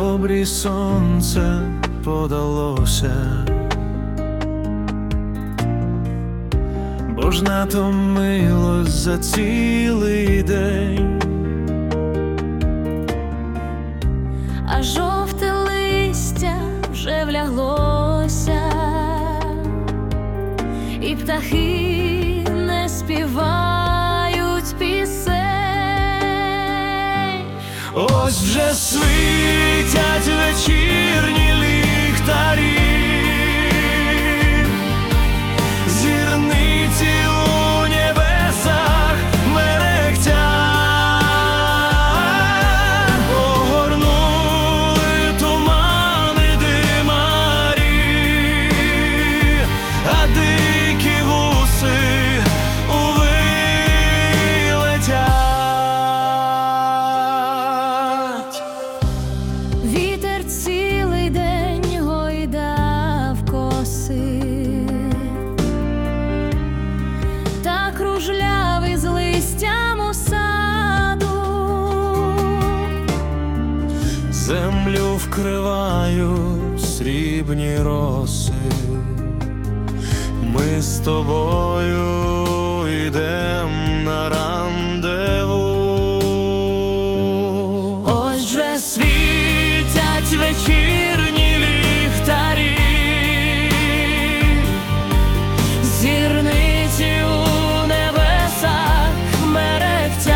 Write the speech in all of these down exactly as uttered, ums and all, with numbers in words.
обрій сонце подалося, бо ж натомилось за цілий день, а жовте листя вже вляглося, і птахи не співають пісень. Ось вже світять вечірні ліхтарі, зірниці у небесах мерехтять, огорнули тумани димарі, а дикі гуси улетять. Вітер цілий день гойдав коси, та кружлявий з листям у саду. Землю вкривають срібні роси, ми з тобою йдем на рандеву. Ось вже світять вечірні ліхтарі, зірниці у небесах мерехтять,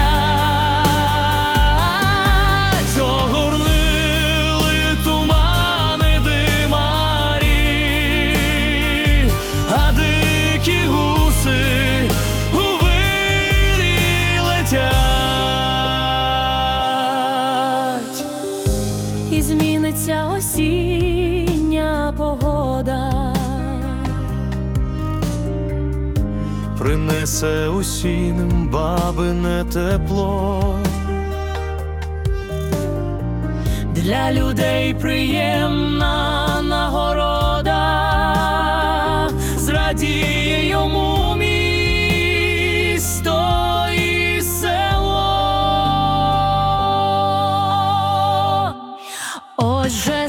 Огорнили тумани димарі, а дикі гуси у вирі летять. і зміниться осіння погода, Принесе усім бабине тепло, для людей приємна нагорода, зрадіє йому місто і село. Ось же